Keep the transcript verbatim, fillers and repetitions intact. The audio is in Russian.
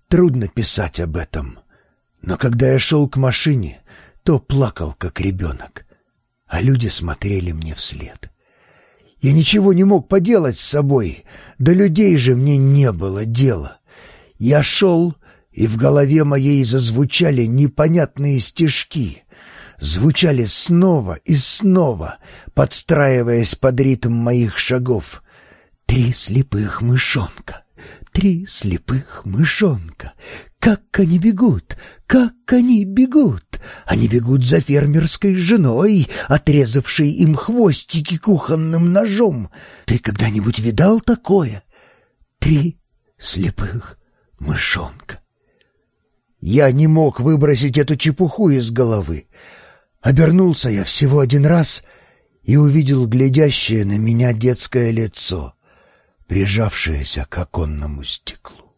Трудно писать об этом, но когда я шел к машине, то плакал, как ребенок, а люди смотрели мне вслед. Я ничего не мог поделать с собой, до людей же мне не было дела. Я шел, и в голове моей зазвучали непонятные стишки, звучали снова и снова, подстраиваясь под ритм моих шагов. Три слепых мышонка, три слепых мышонка. Как они бегут, как они бегут! Они бегут за фермерской женой, отрезавшей им хвостики кухонным ножом. Ты когда-нибудь видал такое? Три слепых мышонка. Я не мог выбросить эту чепуху из головы. Обернулся я всего один раз и увидел глядящее на меня детское лицо, прижавшееся к оконному стеклу.